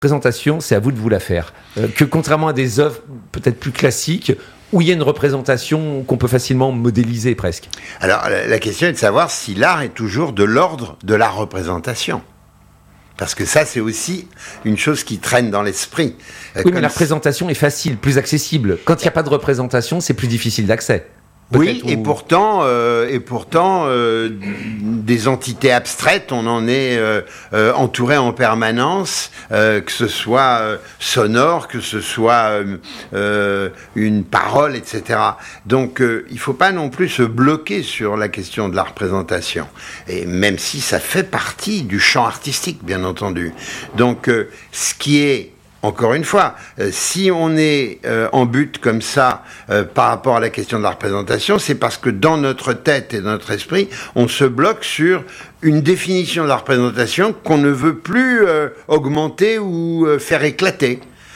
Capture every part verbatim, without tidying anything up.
représentation, c'est à vous de vous la faire. Euh, que contrairement à des œuvres peut-être plus classiques, où il y a une représentation qu'on peut facilement modéliser presque. Alors, la, la question est de savoir si l'art est toujours de l'ordre de la représentation. Parce que ça, c'est aussi une chose qui traîne dans l'esprit. Euh, oui, mais la représentation est facile, plus accessible. Quand il n'y a pas de représentation, c'est plus difficile d'accès. Oui, ou... et pourtant, euh, et pourtant, euh, des entités abstraites, on en est euh, euh, entouré en permanence, euh, que ce soit euh, sonore, que ce soit euh, euh, une parole, et cetera. Donc, euh, il ne faut pas non plus se bloquer sur la question de la représentation, et même si ça fait partie du champ artistique, bien entendu. Donc, euh, ce qui est Encore une fois, euh, si on est euh, en but comme ça euh, par rapport à la question de la représentation, c'est parce que dans notre tête et dans notre esprit, on se bloque sur une définition de la représentation qu'on ne veut plus euh, augmenter ou euh, faire éclater.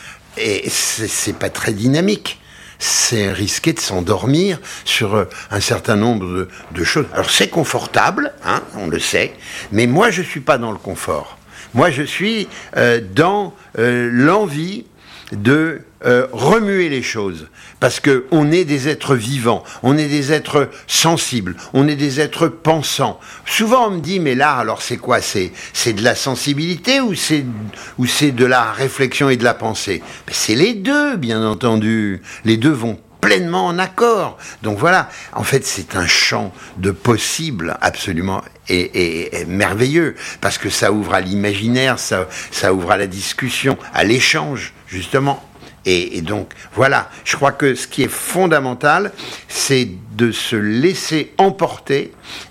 Et c'est, c'est pas très dynamique. C'est risqué de s'endormir sur euh, un certain nombre de, de choses. Alors c'est confortable, hein, on le sait, mais moi je suis pas dans le confort. Moi, je suis euh, dans euh, l'envie de euh, remuer les choses. Parce qu'on est des êtres vivants, on est des êtres sensibles, on est des êtres pensants. Souvent, on me dit, mais l'art, alors c'est quoi ? C'est, c'est de la sensibilité ou c'est, ou c'est de la réflexion et de la pensée ? Mais c'est les deux, bien entendu. Les deux vont pleinement en accord. Donc voilà, en fait, c'est un champ de possibles absolument et, et, et merveilleux, parce que ça ouvre à l'imaginaire, ça, ça ouvre à la discussion, à l'échange, justement. Et, et donc, voilà, je crois que ce qui est fondamental, c'est de se laisser emporter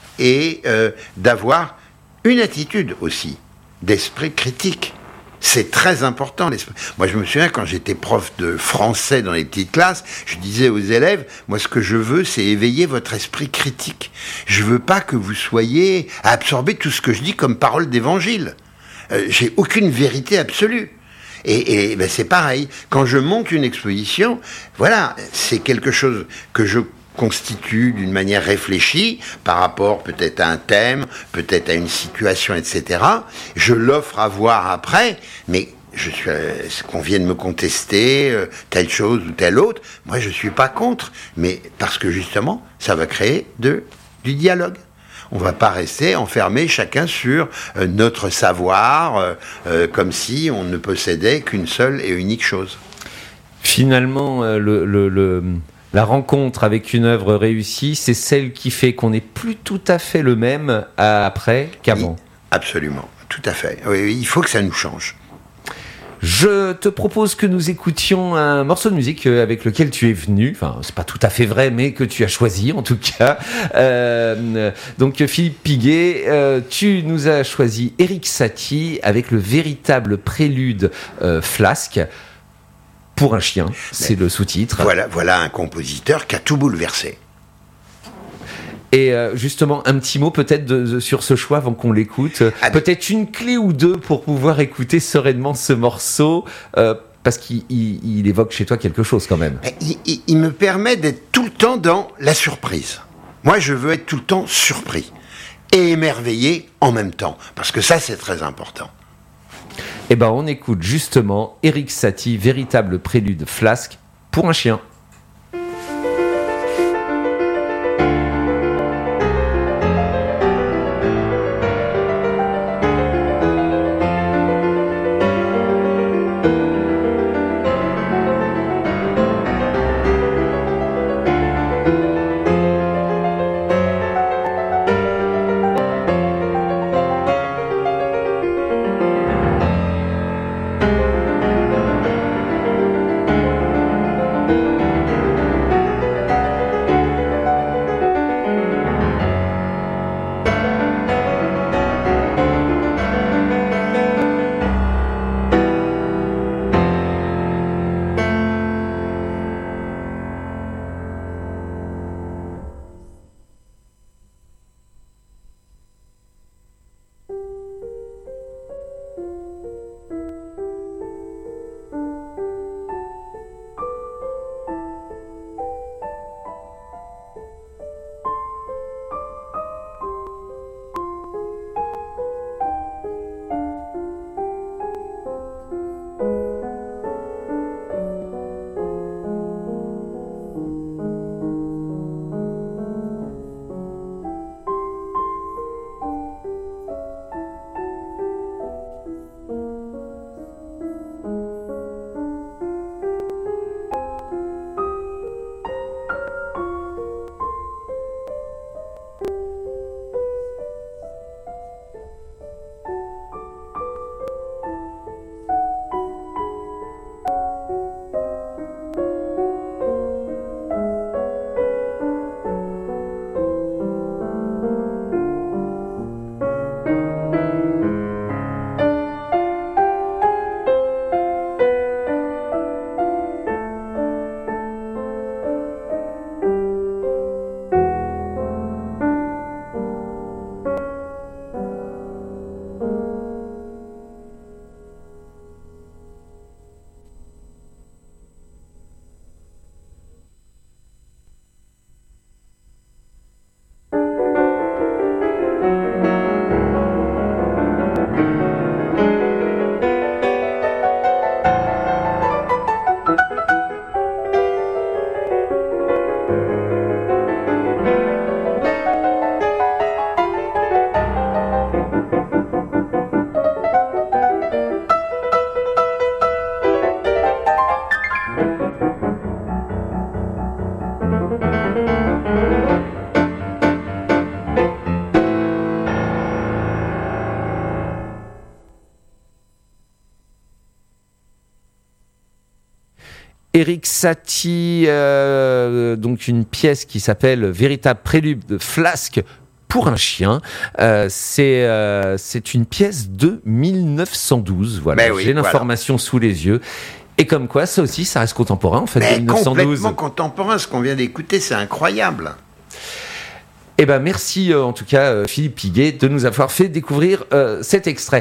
et euh, d'avoir une attitude aussi d'esprit critique. C'est très important, l'esprit. Moi, je me souviens, quand j'étais prof de français dans les petites classes, je disais aux élèves, moi, ce que je veux, c'est éveiller votre esprit critique. Je veux pas que vous soyez à absorber tout ce que je dis comme parole d'évangile. Euh, j'ai aucune vérité absolue. Et, et ben, c'est pareil. Quand je monte une exposition, voilà, c'est quelque chose que je constitue d'une manière réfléchie par rapport peut-être à un thème, peut-être à une situation, et cetera. Je l'offre à voir après, mais je suis, euh, qu'on vienne me contester euh, telle chose ou telle autre, moi je suis pas contre, mais parce que justement, ça va créer de, du dialogue. On va pas rester enfermé chacun sur euh, notre savoir, euh, euh, comme si on ne possédait qu'une seule et unique chose. Finalement, euh, le... le, le... La rencontre avec une œuvre réussie, c'est celle qui fait qu'on n'est plus tout à fait le même après qu'avant. Oui, absolument, tout à fait. Oui, il faut que ça nous change. Je te propose que nous écoutions un morceau de musique avec lequel tu es venu. Enfin, c'est pas tout à fait vrai, mais que tu as choisi en tout cas. Euh, donc, Philippe Piguet, euh, tu nous as choisi Erik Satie avec le véritable prélude euh, Flasque. Pour un chien, c'est le sous-titre. Voilà, voilà un compositeur qui a tout bouleversé. Et euh, justement, un petit mot peut-être de, de, sur ce choix avant qu'on l'écoute. Ah, peut-être une clé ou deux pour pouvoir écouter sereinement ce morceau, euh, parce qu'il il, il évoque chez toi quelque chose quand même. Il, il, il me permet d'être tout le temps dans la surprise. Moi, je veux être tout le temps surpris et émerveillé en même temps, parce que ça, c'est très important. Eh ben, on écoute justement Erik Satie, véritable prélude Flasque pour un chien. Eric Satie, euh, donc une pièce qui s'appelle Véritable prélude de Flasque pour un chien. Euh, c'est, euh, c'est une pièce de dix-neuf cent douze. Voilà, Ben oui, j'ai l'information voilà. sous les yeux. Et comme quoi, ça aussi, ça reste contemporain, en fait, Mais de dix-neuf cent douze. complètement contemporain, ce qu'on vient d'écouter, c'est incroyable. Eh ben merci euh, en tout cas euh, Philippe Piguet de nous avoir fait découvrir euh, cet extrait.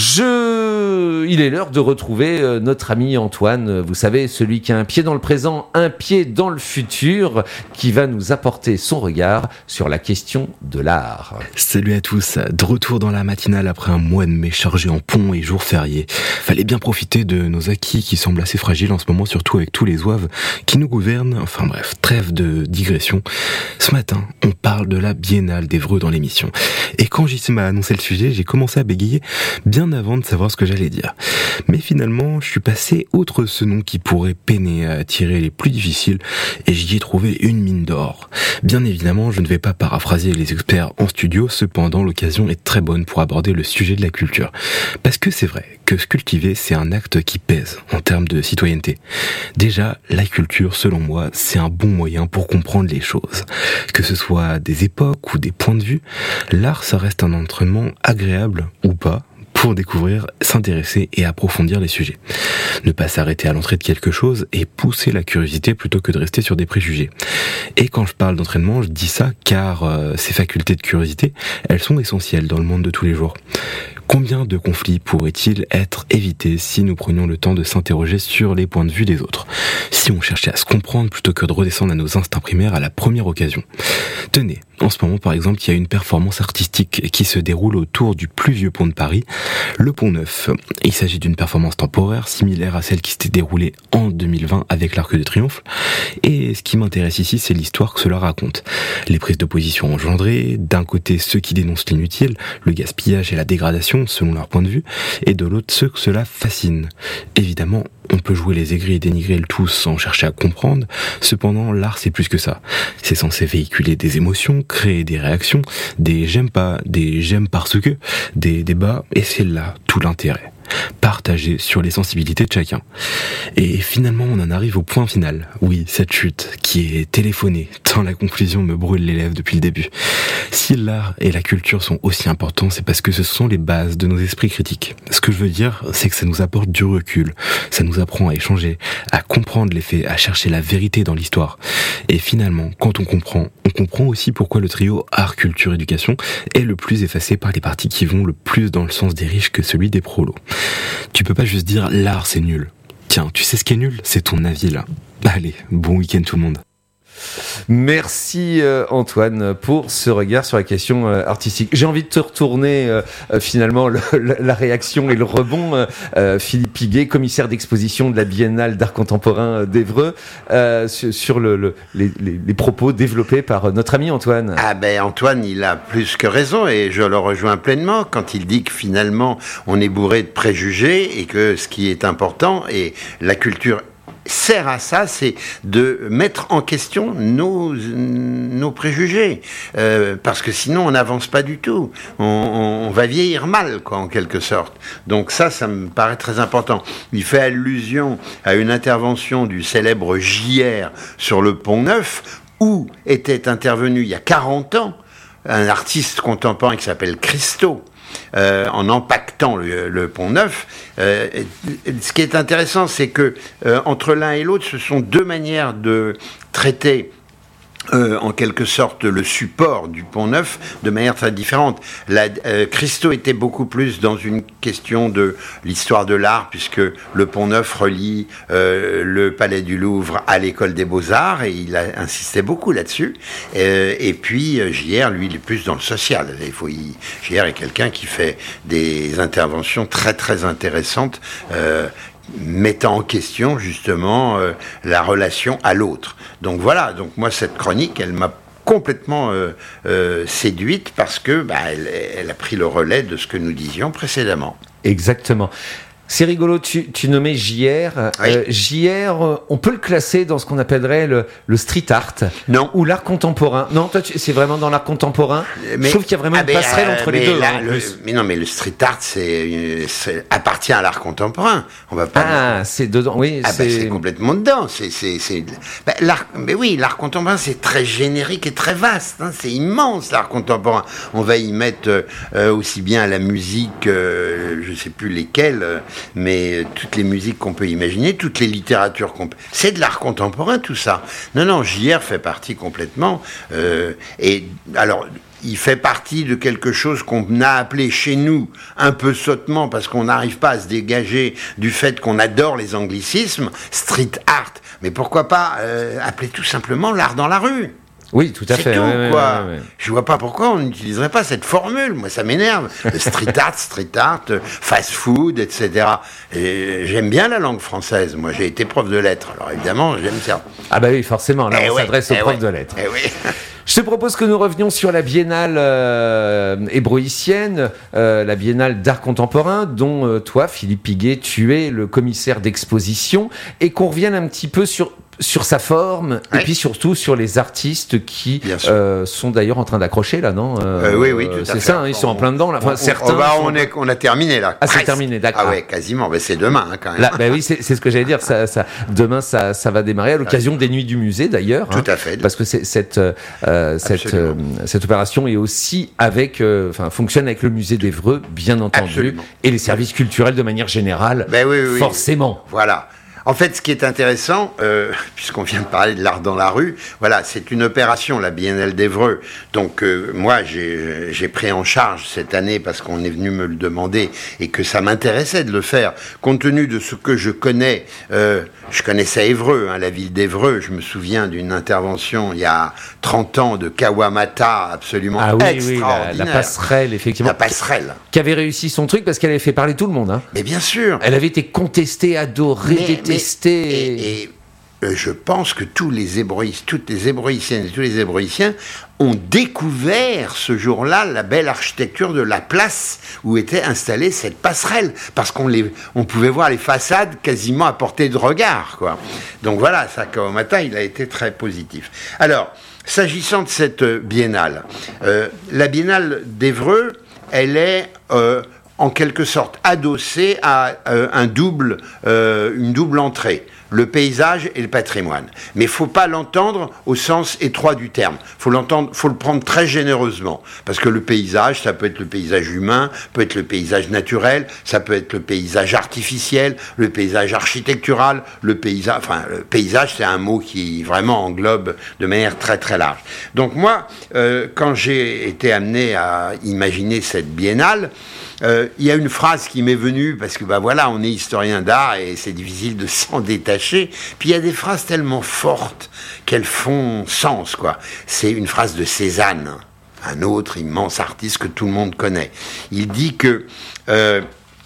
Je, il est l'heure de retrouver euh, notre ami Antoine. euh, Vous savez, celui qui a un pied dans le présent, un pied dans le futur, qui va nous apporter son regard sur la question de l'art. Salut à tous, de retour dans la matinale après un mois de mai chargé en ponts et jours fériés. Fallait bien profiter de nos acquis qui semblent assez fragiles en ce moment, surtout avec tous les zouaves qui nous gouvernent. Enfin bref, trêve de digression. Ce matin, on parle de la Biennale d'Évreux dans l'émission. Et quand J C m'a annoncé le sujet, j'ai commencé à bégayer bien avant de savoir ce que j'allais dire. Mais finalement, je suis passé outre ce nom qui pourrait peiner à attirer les plus difficiles et j'y ai trouvé une mine d'or. Bien évidemment, je ne vais pas paraphraser les experts en studio, cependant l'occasion est très bonne pour aborder le sujet de la culture. Parce que c'est vrai que se cultiver, c'est un acte qui pèse en termes de citoyenneté. Déjà, la culture, selon moi, c'est un bon moyen pour comprendre les choses. Que ce soit des époques ou des points de vue, l'art, ça reste un entraînement agréable ou pas pour découvrir, s'intéresser et approfondir les sujets. Ne pas s'arrêter à l'entrée de quelque chose et pousser la curiosité plutôt que de rester sur des préjugés. Et quand je parle d'entraînement, je dis ça car euh, ces facultés de curiosité, elles sont essentielles dans le monde de tous les jours. Combien de conflits pourraient-ils être évités si nous prenions le temps de s'interroger sur les points de vue des autres, si on cherchait à se comprendre plutôt que de redescendre à nos instincts primaires à la première occasion? Tenez, en ce moment par exemple, il y a une performance artistique qui se déroule autour du plus vieux pont de Paris, le Pont Neuf. Il s'agit d'une performance temporaire similaire à celle qui s'était déroulée en deux mille vingt avec l'Arc de Triomphe. Et ce qui m'intéresse ici, c'est l'histoire que cela raconte. Les prises de position engendrées, d'un côté ceux qui dénoncent l'inutile, le gaspillage et la dégradation selon leur point de vue, et de l'autre ceux que cela fascine. Évidemment, on peut jouer les aigris et dénigrer le tout sans chercher à comprendre, cependant l'art c'est plus que ça. C'est censé véhiculer des émotions, créer des réactions, des j'aime pas, des j'aime parce que, des débats, et c'est là tout l'intérêt. Partager sur les sensibilités de chacun. Et finalement, on en arrive au point final. Oui, cette chute qui est téléphonée, tant la conclusion me brûle les lèvres depuis le début. Si l'art et la culture sont aussi importants, c'est parce que ce sont les bases de nos esprits critiques. Ce que je veux dire, c'est que ça nous apporte du recul, ça nous apprend à échanger, à comprendre les faits, à chercher la vérité dans l'histoire. Et finalement, quand on comprend, on comprend aussi pourquoi le trio art, culture, éducation est le plus effacé par les partis qui vont le plus dans le sens des riches que celui des prolos. Tu peux pas juste dire l'art c'est nul. Tiens, tu sais ce qui est nul? C'est ton avis là. Allez, bon week-end tout le monde. Merci euh, Antoine pour ce regard sur la question euh, artistique. J'ai envie de te retourner euh, euh, finalement le, la, la réaction et le rebond. Euh, euh, Philippe Piguet, commissaire d'exposition de la Biennale d'art contemporain d'Évreux, euh, sur, sur le, le, les, les, les propos développés par notre ami Antoine. Ah ben Antoine, il a plus que raison et je le rejoins pleinement quand il dit que finalement on est bourré de préjugés et que ce qui est important et la culture sert à ça, c'est de mettre en question nos, nos préjugés. Euh, parce que sinon, on n'avance pas du tout. On, on, on va vieillir mal, quoi, en quelque sorte. Donc ça, ça me paraît très important. Il fait allusion à une intervention du célèbre J R sur le Pont Neuf, où était intervenu, il y a quarante ans, un artiste contemporain qui s'appelle Christo. Euh, en empaquetant le, le Pont Neuf. Euh, ce qui est intéressant, c'est que euh, entre l'un et l'autre, ce sont deux manières de traiter Euh, en quelque sorte le support du Pont Neuf de manière très différente. La, euh, Christo était beaucoup plus dans une question de l'histoire de l'art, puisque le Pont Neuf relie euh, le Palais du Louvre à l'École des Beaux-Arts, et il a insisté beaucoup là-dessus. Euh, et puis euh, J R, lui, il est plus dans le social. Il faut, il, J R est quelqu'un qui fait des interventions très très intéressantes, euh, mettant en question justement euh, la relation à l'autre. Donc voilà, donc moi cette chronique, elle m'a complètement euh, euh, séduite parce que bah, elle, elle a pris le relais de ce que nous disions précédemment. Exactement. C'est rigolo, tu, tu nommais J R. Oui. Euh, J R, on peut le classer dans ce qu'on appellerait le, le street art. Non. Ou l'art contemporain. Non, toi, tu, c'est vraiment dans l'art contemporain. Mais, Je trouve qu'il y a vraiment ah une ben, passerelle euh, entre les mais deux. là, hein, en le- plus. mais non, mais le street art, c'est, c'est appartient à l'art contemporain. On va pas. Ah, c'est dedans. Oui, Ah c'est. ben, c'est complètement dedans. C'est, c'est, c'est... Ben, l'art... Mais oui, l'art contemporain, c'est très générique et très vaste. Hein. C'est immense, l'art contemporain. On va y mettre euh, euh, aussi bien la musique, euh, je sais plus lesquelles, euh, mais euh, toutes les musiques qu'on peut imaginer, toutes les littératures qu'on peut... C'est de l'art contemporain, tout ça. Non, non, J R fait partie complètement. Euh, et alors... Il fait partie de quelque chose qu'on a appelé chez nous un peu sottement parce qu'on n'arrive pas à se dégager du fait qu'on adore les anglicismes, street art. Mais pourquoi pas euh, appeler tout simplement l'art dans la rue? Oui, tout à C'est fait. tout, ouais, ouais, quoi. ouais, ouais. Je vois pas pourquoi on n'utiliserait pas cette formule. Moi, ça m'énerve. Le street art, street art, euh, fast food, et cetera. Et j'aime bien la langue française. Moi, j'ai été prof de lettres. Alors, évidemment, j'aime ça. Ah bah oui, forcément. Là, Eh on ouais, s'adresse aux eh profs ouais, de lettres. eh oui. Je te propose que nous revenions sur la biennale euh, hébroïcienne, euh, la biennale d'art contemporain, dont euh, toi, Philippe Piguet, tu es le commissaire d'exposition, et qu'on revienne un petit peu sur sur sa forme, Ouais. et puis surtout sur les artistes qui Bien sûr. euh, sont d'ailleurs en train d'accrocher là, non Euh, oui, oui, tout à c'est fait. ça, hein, ils sont en plein dedans là. Enfin, On- certains. on, bah, sont- on, est, on a terminé là. Ah, c'est Presque. terminé, d'accord. Ah ouais, quasiment. Mais c'est demain hein, quand même. Là, bah oui, c'est, c'est ce que j'allais dire. Ça, ça, demain, ça, ça va démarrer à l'occasion des Nuits du Musée, d'ailleurs. Tout hein, à fait. Parce que c'est, cette, euh, cette, euh, Absolument. cette opération est aussi avec, euh, enfin, fonctionne avec le musée d'Évreux, bien entendu, Absolument. et les services culturels de manière générale. Ben oui, oui, oui. Forcément. Voilà. En fait, ce qui est intéressant, euh, puisqu'on vient de parler de l'art dans la rue, voilà, c'est une opération, la Biennale d'Évreux. Donc, euh, moi, j'ai, j'ai pris en charge cette année parce qu'on est venu me le demander et que ça m'intéressait de le faire. Compte tenu de ce que je connais, euh, je connaissais Évreux, hein, la ville d'Évreux. Je me souviens d'une intervention il y a trente ans de Kawamata, absolument Ah oui, oui, la, extraordinaire. la passerelle, effectivement. La passerelle. Qui avait réussi son truc parce qu'elle avait fait parler tout le monde. Hein. Mais bien sûr. Elle avait été contestée, adorée, Mais- détestée. Et, et, euh, je pense que tous les Hébroïs, toutes les Hébroïciennes et tous les Hébroïciens ont découvert ce jour-là la belle architecture de la place où était installée cette passerelle, parce qu'on les, on pouvait voir les façades quasiment à portée de regard, quoi. Donc voilà, ça, Kawamata, il a été très positif. Alors, s'agissant de cette euh, biennale, euh, la biennale d'Évreux, elle est euh, en quelque sorte adossée à euh, un double, euh, une double entrée, le paysage et le patrimoine. Mais il ne faut pas l'entendre au sens étroit du terme. Il faut l'entendre, faut le prendre très généreusement. Parce que le paysage, ça peut être le paysage humain, peut être le paysage naturel, ça peut être le paysage artificiel, le paysage architectural, le paysage... Enfin, le paysage, c'est un mot qui vraiment englobe de manière très très large. Donc moi, euh, quand j'ai été amené à imaginer cette biennale, Euh, il y a une phrase qui m'est venue, parce que bah voilà, on est historien d'art et c'est difficile de s'en détacher. Puis il y a des phrases tellement fortes qu'elles font sens, quoi. C'est une phrase de Cézanne, un autre immense artiste que tout le monde connaît. Il dit que euh,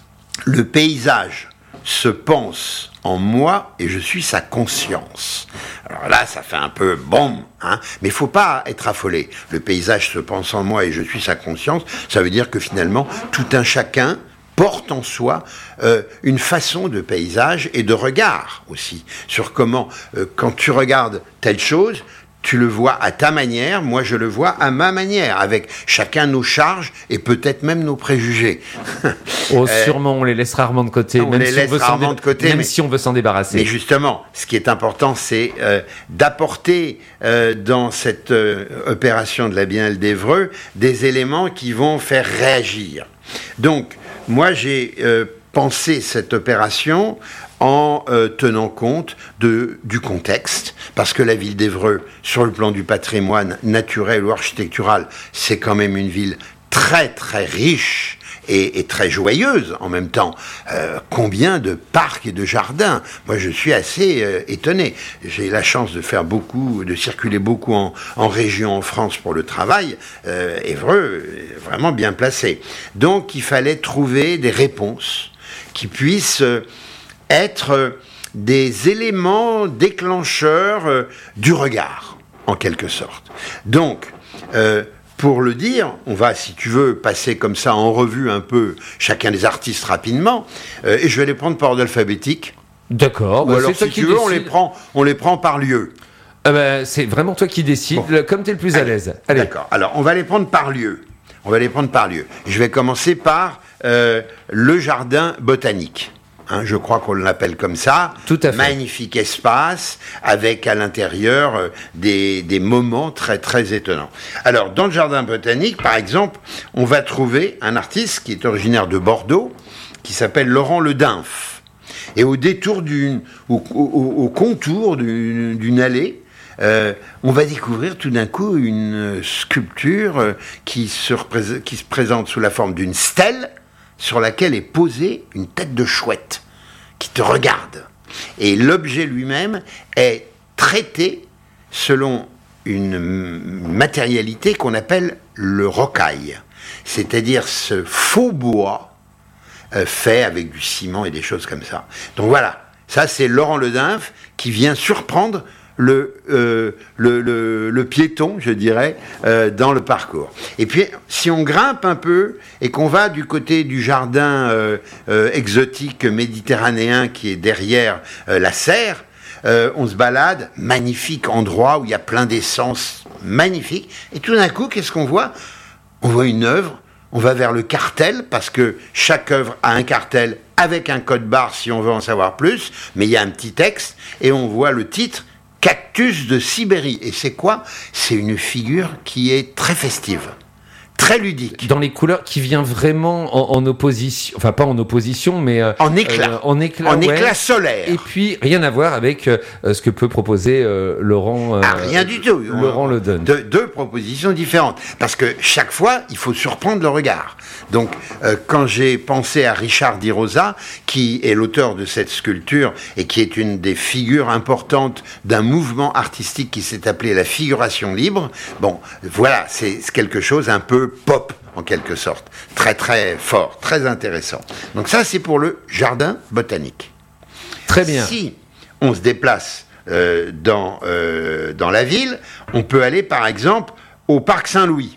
le paysage se pense en moi et je suis sa conscience. Alors là, ça fait un peu bon, hein, mais il faut pas être affolé. Le paysage se pense en moi et je suis sa conscience, ça veut dire que finalement, tout un chacun porte en soi euh, une façon de paysage et de regard aussi, sur comment, euh, quand tu regardes telle chose, tu le vois à ta manière, moi je le vois à ma manière, avec chacun nos charges et peut-être même nos préjugés. Oh, sûrement, on les laisse rarement de côté. on même les si laisse on veut s'en rarement dé- de côté, Même mais- si on veut s'en débarrasser. Mais justement, ce qui est important, c'est euh, d'apporter euh, dans cette euh, opération de la Biennale d'Évreux des éléments qui vont faire réagir. Donc, moi j'ai euh, pensé cette opération en euh, tenant compte de, du contexte, parce que la ville d'Évreux, sur le plan du patrimoine naturel ou architectural, c'est quand même une ville très très riche et, et très joyeuse en même temps. Euh, combien de parcs et de jardins? Moi, je suis assez euh, étonné. J'ai la chance de faire beaucoup, de circuler beaucoup en, en région en France pour le travail. Euh, Évreux est vraiment bien placé. Donc, il fallait trouver des réponses qui puissent euh, être euh, des éléments déclencheurs euh, du regard, en quelque sorte. Donc, euh, pour le dire, on va, si tu veux, passer comme ça en revue un peu chacun des artistes rapidement, euh, et je vais les prendre par ordre alphabétique. D'accord. Ou bah, alors, c'est toi si qui tu veux, décides. on les prend, on les prend par lieu. Ah bah, c'est vraiment toi qui décides, Bon. le- comme tu es le plus à Allez, l'aise. Allez. D'accord. Alors, on va les prendre par lieu. On va les prendre par lieu. Je vais commencer par euh, le jardin botanique. Hein, je crois qu'on l'appelle comme ça. Tout à fait. Magnifique espace, avec à l'intérieur euh, des, des moments très très étonnants. Alors, dans le jardin botanique, par exemple, on va trouver un artiste qui est originaire de Bordeaux, qui s'appelle Laurent Le Dunf. Et au détour d'une, au, au- au contour d'une, d'une allée, euh, on va découvrir tout d'un coup une sculpture euh, qui se, représ- qui se présente sous la forme d'une stèle sur laquelle est posée une tête de chouette qui te regarde. Et l'objet lui-même est traité selon une m- matérialité qu'on appelle le rocaille, c'est-à-dire ce faux bois euh, fait avec du ciment et des choses comme ça. Donc voilà, ça c'est Laurent Le Dunf qui vient surprendre le, euh, le, le, le piéton, je dirais, euh, dans le parcours. Et puis, si on grimpe un peu et qu'on va du côté du jardin euh, euh, exotique méditerranéen qui est derrière euh, la serre, euh, on se balade, magnifique endroit où il y a plein d'essences magnifiques. Et tout d'un coup, qu'est-ce qu'on voit ? On voit une œuvre, on va vers le cartel, parce que chaque œuvre a un cartel avec un code barre si on veut en savoir plus, mais il y a un petit texte, et on voit le titre « Cactus de Sibérie ». Et c'est quoi ? C'est une figure qui est très festive, très ludique. Dans les couleurs qui vient vraiment en, en opposition, enfin pas en opposition, mais euh, En éclat. euh, en éclat, En ouais. éclat solaire. Et puis rien à voir avec euh, ce que peut proposer euh, Laurent. euh, Ah, rien du tout. Laurent Le Dunf. Deux, deux propositions différentes. Parce que chaque fois, il faut surprendre le regard. Donc, euh, quand j'ai pensé à Richard Di Rosa, qui est l'auteur de cette sculpture et qui est une des figures importantes d'un mouvement artistique qui s'est appelé la figuration libre, bon, voilà, c'est c'est quelque chose un peu pop, en quelque sorte. Très, très fort, très intéressant. Donc ça, c'est pour le jardin botanique. Très bien. Si on se déplace euh, dans, euh, dans la ville, on peut aller par exemple au parc Saint-Louis,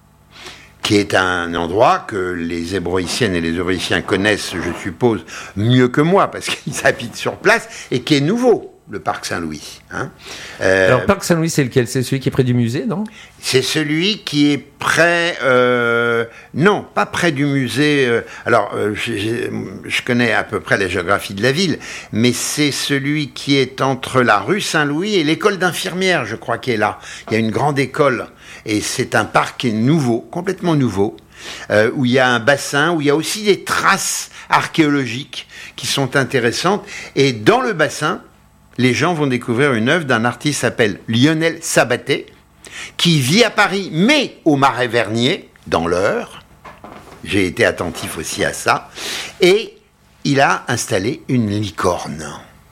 qui est un endroit que les Hébroïciennes et les Hébroïciens connaissent, je suppose, mieux que moi, parce qu'ils habitent sur place, et qui est nouveau, le parc Saint-Louis. Hein. Euh, Alors Parc Saint-Louis, c'est lequel ? C'est celui qui est près du musée, non ? c'est celui qui est près... euh, non, pas près du musée. euh, alors, euh, j'ai- j'ai- je connais à peu près la géographie de la ville, mais c'est celui qui est entre la rue Saint-Louis et l'école d'infirmières, je crois, qui est là. Il y a une grande école, et c'est un parc qui est nouveau, complètement nouveau, euh, où il y a un bassin, où il y a aussi des traces archéologiques qui sont intéressantes. Et dans le bassin, les gens vont découvrir une œuvre d'un artiste qui s'appelle Lionel Sabaté, qui vit à Paris, mais au Marais-Vernier, dans l'Eure. J'ai été attentif aussi à ça. Et il a installé une licorne.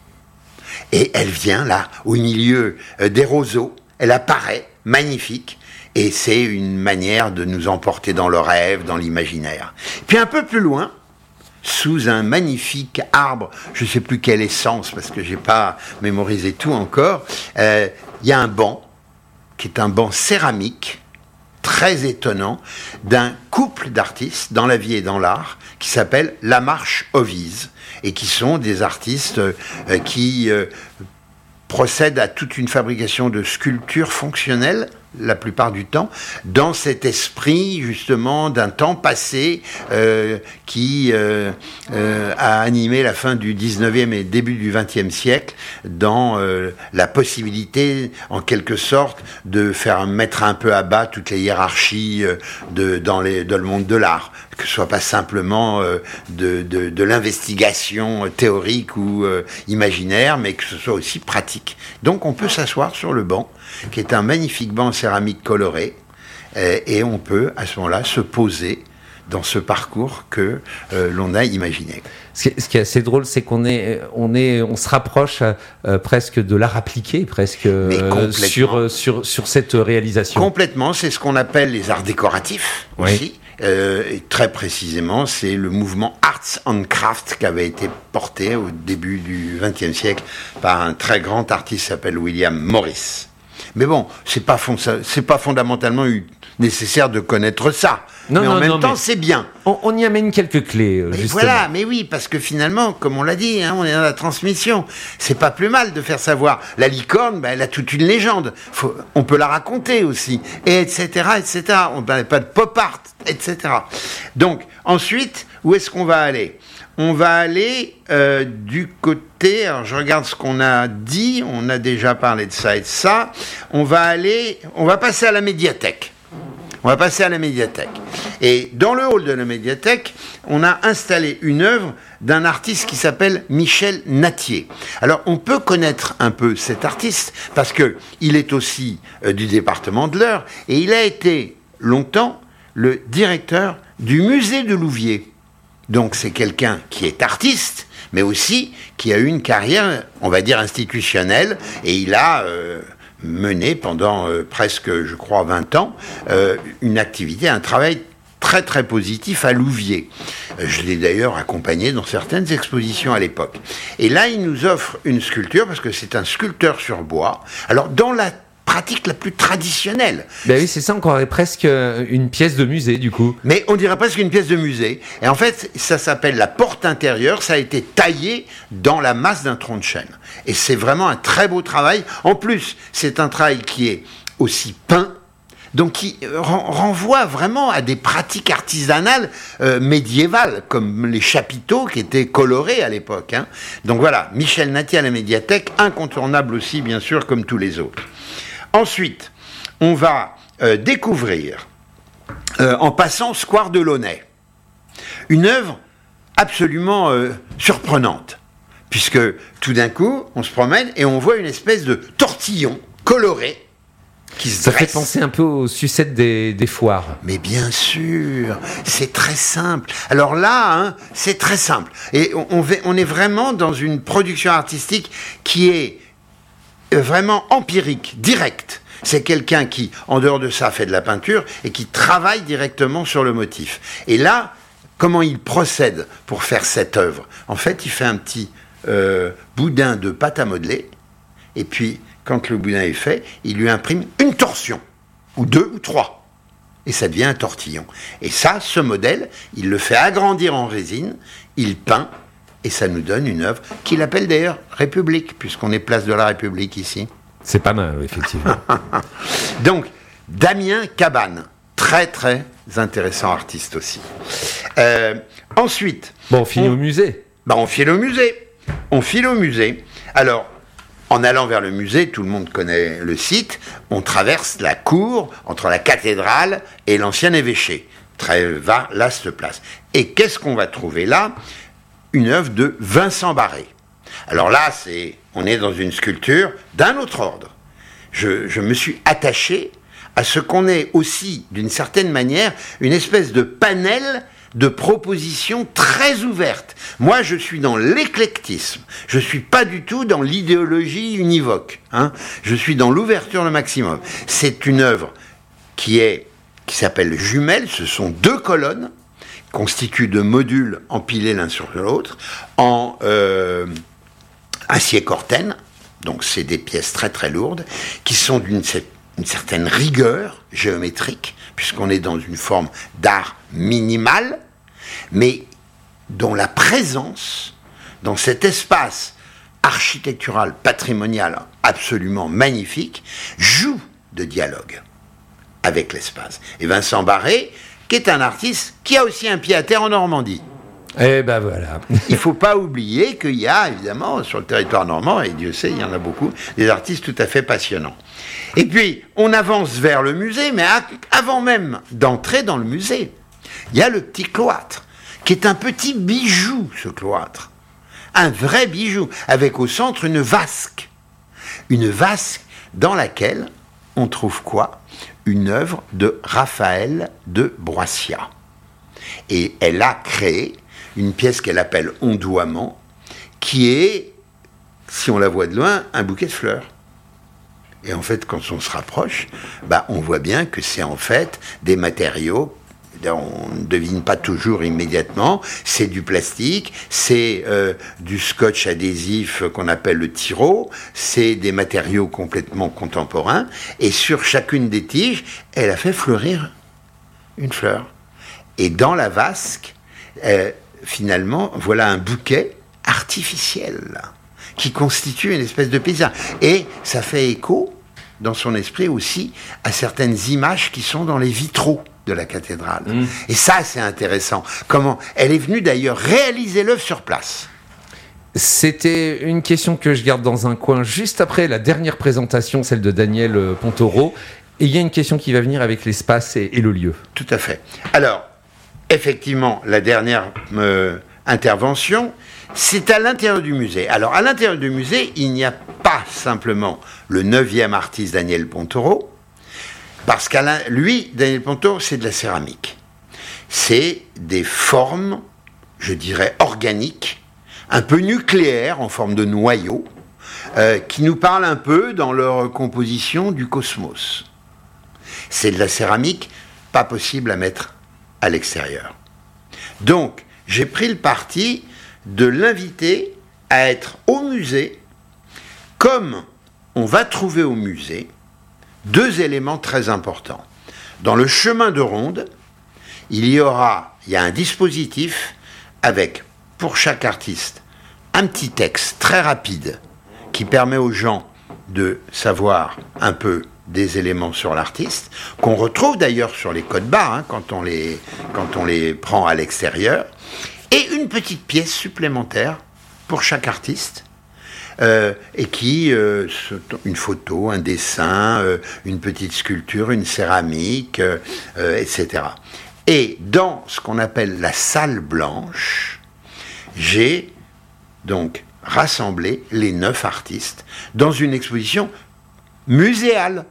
Et elle vient là, au milieu euh, des roseaux. Elle apparaît, magnifique. Et c'est une manière de nous emporter dans le rêve, dans l'imaginaire. Puis un peu plus loin, sous un magnifique arbre, je ne sais plus quelle essence, parce que je n'ai pas mémorisé tout encore, euh, il y a un banc, qui est un banc céramique, très étonnant, d'un couple d'artistes, dans la vie et dans l'art, qui s'appelle La Marche Ovise, et qui sont des artistes euh, qui euh, procèdent à toute une fabrication de sculptures fonctionnelles, la plupart du temps, dans cet esprit justement d'un temps passé euh, qui euh, euh, a animé la fin du dix-neuvième et début du vingtième siècle, dans euh, la possibilité, en quelque sorte, de faire mettre un peu à bas toutes les hiérarchies euh, de, dans, les, dans le monde de l'art, que ce soit pas simplement euh, de, de, de l'investigation théorique ou euh, imaginaire, mais que ce soit aussi pratique. Donc on peut s'asseoir sur le banc, qui est un magnifique banc céramique coloré, euh, et on peut à ce moment-là se poser dans ce parcours que euh, l'on a imaginé. Ce qui est, ce qui est assez drôle, c'est qu'on est, on est, on se rapproche euh, presque de l'art appliqué, presque euh, sur, euh, sur, sur cette réalisation. Complètement, c'est ce qu'on appelle les arts décoratifs oui. aussi. Euh, et très précisément, c'est le mouvement Arts and Crafts qui avait été porté au début du vingtième siècle par un très grand artiste qui s'appelle William Morris. Mais bon, c'est pas, fond, c'est pas fondamentalement une, nécessaire de connaître ça. Non, mais non, en même non, temps, mais c'est bien. On, on y amène quelques clés, Mais justement. voilà, mais oui, parce que finalement, comme on l'a dit, hein, on est dans la transmission. C'est pas plus mal de faire savoir. La licorne, ben, elle a toute une légende. Faut, on peut la raconter aussi, et etc., et cetera. On ne parle pas de pop art, et cetera. Donc, ensuite, où est-ce qu'on va aller ? On va aller euh, du côté, alors je regarde ce qu'on a dit, on a déjà parlé de ça et de ça. On va aller, on va passer à la médiathèque. On va passer à la médiathèque. Et dans le hall de la médiathèque, on a installé une œuvre d'un artiste qui s'appelle Michel Nattier. Alors, on peut connaître un peu cet artiste parce que il est aussi euh, du département de l'Eure et il a été longtemps le directeur du musée de Louviers. Donc, c'est quelqu'un qui est artiste, mais aussi qui a eu une carrière, on va dire, institutionnelle, et il a euh, mené pendant euh, presque, je crois, vingt ans, euh, une activité, un travail très très positif à Louviers. Euh, je l'ai d'ailleurs accompagné dans certaines expositions à l'époque. Et là, il nous offre une sculpture, parce que c'est un sculpteur sur bois. Alors, dans la pratique la plus traditionnelle. Ben oui, c'est ça, on croirait presque une pièce de musée, du coup. Mais on dirait presque une pièce de musée. Et en fait, ça s'appelle la porte intérieure. Ça a été taillé dans la masse d'un tronc de chêne. Et c'est vraiment un très beau travail. En plus, c'est un travail qui est aussi peint. Donc, qui ren- renvoie vraiment à des pratiques artisanales euh, médiévales, comme les chapiteaux qui étaient colorés à l'époque. Hein. Donc voilà, Michel Nattier à la médiathèque, incontournable aussi, bien sûr, comme tous les autres. Ensuite, on va euh, découvrir, euh, en passant Square de Launay, une œuvre absolument euh, surprenante, puisque tout d'un coup, on se promène et on voit une espèce de tortillon coloré qui se Ça dresse. fait penser un peu aux sucettes des, des foires. Mais bien sûr, c'est très simple. Alors là, hein, c'est très simple. Et on, on, va- on est vraiment dans une production artistique qui est vraiment empirique, directe. C'est quelqu'un qui, en dehors de ça, fait de la peinture et qui travaille directement sur le motif. Et là, comment il procède pour faire cette œuvre ? En fait, il fait un petit euh, boudin de pâte à modeler, et puis, quand le boudin est fait, il lui imprime une torsion, ou deux, ou trois. Et ça devient un tortillon. Et ça, ce modèle, il le fait agrandir en résine, il peint, et ça nous donne une œuvre qu'il appelle d'ailleurs République, puisqu'on est place de la République ici. C'est pas mal, effectivement. Donc, Damien Cabane, très très intéressant artiste aussi. Euh, ensuite... Bon, on finit on, au musée. Bah, on file au musée. On file au musée. Alors, en allant vers le musée, tout le monde connaît le site, on traverse la cour entre la cathédrale et l'ancien évêché. Très vaste place. Et qu'est-ce qu'on va trouver là ? Une œuvre de Vincent Barré. Alors là, c'est, on est dans une sculpture d'un autre ordre. Je, je me suis attaché à ce qu'on ait aussi, d'une certaine manière, une espèce de panel de propositions très ouvertes. Moi, je suis dans l'éclectisme. Je suis pas du tout dans l'idéologie univoque. Hein. Je suis dans l'ouverture le maximum. C'est une œuvre qui est, qui s'appelle Jumelles. Ce sont deux colonnes constituées de modules empilés l'un sur l'autre en euh, acier corten. Donc, c'est des pièces très très lourdes qui sont d'une une certaine rigueur géométrique, puisqu'on est dans une forme d'art minimal, mais dont la présence dans cet espace architectural, patrimonial absolument magnifique, joue de dialogue avec l'espace. Et Vincent Barré, qui est un artiste qui a aussi un pied à terre en Normandie. Eh ben voilà. Il ne faut pas oublier qu'il y a, évidemment, sur le territoire normand, et Dieu sait, il y en a beaucoup, des artistes tout à fait passionnants. Et puis, on avance vers le musée, mais à, avant même d'entrer dans le musée, il y a le petit cloître, qui est un petit bijou, ce cloître. Un vrai bijou, avec au centre une vasque. Une vasque dans laquelle on trouve quoi ? Une œuvre de Raphaël de Broissia. Et elle a créé une pièce qu'elle appelle Ondoiement, qui est, si on la voit de loin, un bouquet de fleurs. Et en fait, quand on se rapproche, bah, on voit bien que c'est en fait des matériaux on ne devine pas toujours immédiatement, c'est du plastique, c'est euh, du scotch adhésif qu'on appelle le tiro, c'est des matériaux complètement contemporains, et sur chacune des tiges, elle a fait fleurir une fleur. Et dans la vasque, euh, finalement, voilà un bouquet artificiel qui constitue une espèce de paysage. Et ça fait écho, dans son esprit aussi, à certaines images qui sont dans les vitraux de la cathédrale. Mmh. Et ça, c'est intéressant. Comment elle est venue d'ailleurs réaliser l'œuvre sur place. C'était une question que je garde dans un coin juste après la dernière présentation, celle de Daniel Pontoro. Et il y a une question qui va venir avec l'espace et, et le lieu. Tout à fait. Alors, effectivement, la dernière euh, intervention, c'est à l'intérieur du musée. Alors, à l'intérieur du musée, il n'y a pas simplement le neuvième artiste Daniel Pontoro, parce qu'à lui, Daniel Pontoro, c'est de la céramique. C'est des formes, je dirais, organiques, un peu nucléaires, en forme de noyaux, euh, qui nous parlent un peu, dans leur composition, du cosmos. C'est de la céramique, pas possible à mettre à l'extérieur. Donc, j'ai pris le parti de l'inviter à être au musée, comme on va trouver au musée deux éléments très importants. Dans le chemin de ronde, il y aura, il y a un dispositif avec, pour chaque artiste, un petit texte très rapide qui permet aux gens de savoir un peu des éléments sur l'artiste, qu'on retrouve d'ailleurs sur les codes barres, hein, quand on les, quand on les prend à l'extérieur, et une petite pièce supplémentaire pour chaque artiste, Euh, et qui, euh, une photo, un dessin, euh, une petite sculpture, une céramique, euh, euh, et cetera. Et dans ce qu'on appelle la salle blanche, j'ai donc rassemblé les neuf artistes dans une exposition muséale,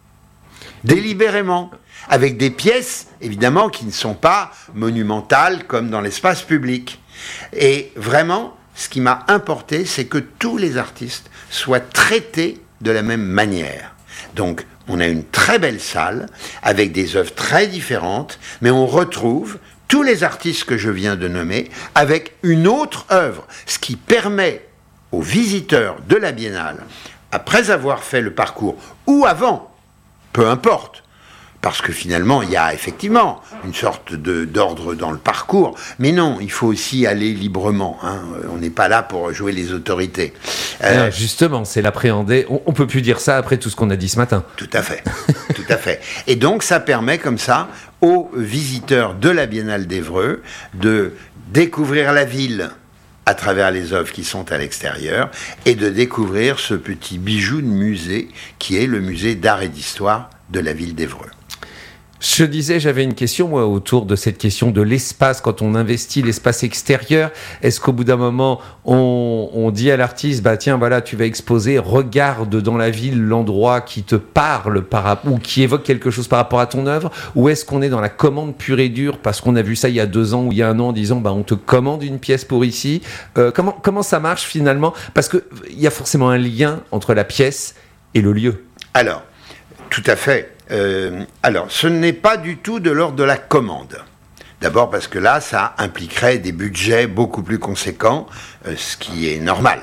délibérément, avec des pièces, évidemment, qui ne sont pas monumentales comme dans l'espace public. Et vraiment, ce qui m'a importé, c'est que tous les artistes soient traités de la même manière. Donc, on a une très belle salle, avec des œuvres très différentes, mais on retrouve tous les artistes que je viens de nommer, avec une autre œuvre, ce qui permet aux visiteurs de la Biennale, après avoir fait le parcours, ou avant, peu importe, parce que finalement, il y a effectivement une sorte de, d'ordre dans le parcours. Mais non, il faut aussi aller librement. Hein. On n'est pas là pour jouer les autorités. Euh, justement, c'est l'appréhender. On ne peut plus dire ça après tout ce qu'on a dit ce matin. Tout à fait. Tout à fait. Et donc, ça permet comme ça aux visiteurs de la Biennale d'Évreux de découvrir la ville à travers les œuvres qui sont à l'extérieur et de découvrir ce petit bijou de musée qui est le musée d'art et d'histoire de la ville d'Évreux. Je disais, j'avais une question moi, autour de cette question de l'espace. Quand on investit l'espace extérieur, est-ce qu'au bout d'un moment, on, on dit à l'artiste, bah tiens, voilà, tu vas exposer, regarde dans la ville l'endroit qui te parle par, ou qui évoque quelque chose par rapport à ton œuvre, ou est-ce qu'on est dans la commande pure et dure parce qu'on a vu ça il y a deux ans ou il y a un an en disant, bah on te commande une pièce pour ici. Euh, comment comment ça marche finalement? Parce que il y a forcément un lien entre la pièce et le lieu. Alors, tout à fait. Euh, alors, ce n'est pas du tout de l'ordre de la commande. D'abord parce que là, ça impliquerait des budgets beaucoup plus conséquents, euh, ce qui est normal.